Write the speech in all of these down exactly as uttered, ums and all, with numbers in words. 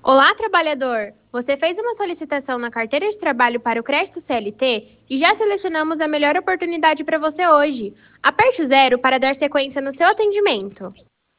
Olá, trabalhador! Você fez uma solicitação na carteira de trabalho para o crédito C L T e já selecionamos a melhor oportunidade para você hoje. Aperte o zero para dar sequência no seu atendimento.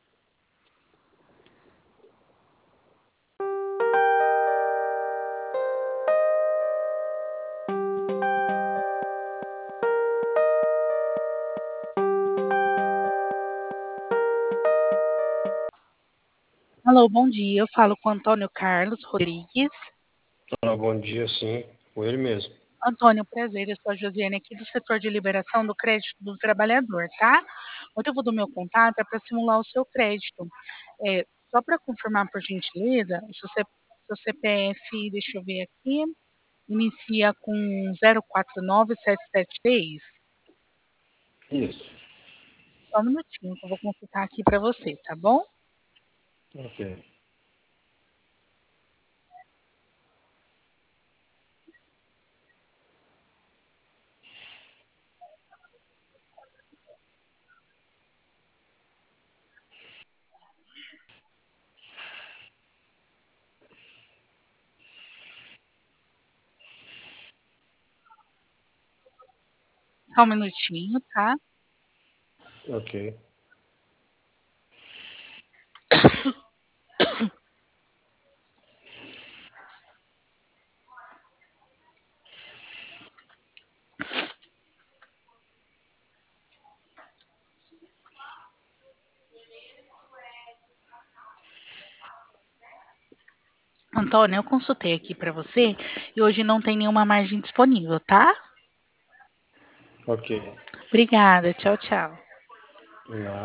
Alô, bom dia. Eu falo com Antônio Carlos Rodrigues. Olá, bom dia, sim, com ele mesmo. Antônio, prazer. Eu sou a Josiane aqui do setor de liberação do crédito do trabalhador, tá? O motivo do meu contato é para simular o seu crédito. É, só para confirmar, por gentileza, o seu, C- seu C P F, deixa eu ver aqui, inicia com zero quatro nove sete sete três. Isso, Só um minutinho que eu vou consultar aqui para você, tá bom? ok, Só um minutinho, tá? ok, Antônio, eu consultei aqui para você e hoje não tem nenhuma margem disponível, tá? ok. Obrigada, tchau, tchau. Na